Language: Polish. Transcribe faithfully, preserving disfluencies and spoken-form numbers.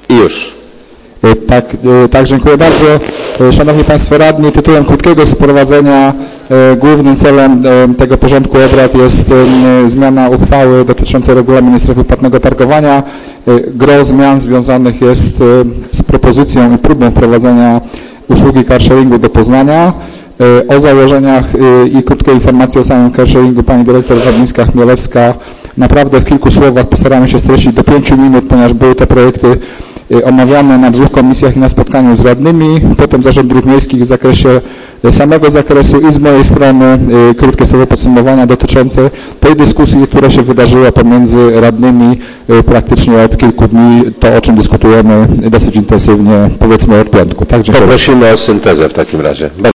I już. Tak, tak, dziękuję bardzo. Szanowni Państwo Radni, tytułem krótkiego sprowadzenia głównym celem tego porządku obrad jest zmiana uchwały dotyczącej regulaminu strefy płatnego parkowania. Gros zmian związanych jest z propozycją i próbą wprowadzenia usługi carsharingu do Poznania. O założeniach i krótkie informacje o samym carsharingu pani dyrektor Wawińska-Chmielewska. Naprawdę w kilku słowach postaramy się streścić do pięciu minut, ponieważ były te projekty omawiane na dwóch komisjach i na spotkaniu z radnymi, potem Zarząd Dróg Miejskich w zakresie samego zakresu i z mojej strony krótkie słowo podsumowania dotyczące tej dyskusji, która się wydarzyła pomiędzy radnymi praktycznie od kilku dni, to o czym dyskutujemy dosyć intensywnie, powiedzmy od piątku. Tak, dziękuję. Poprosimy o syntezę w takim razie.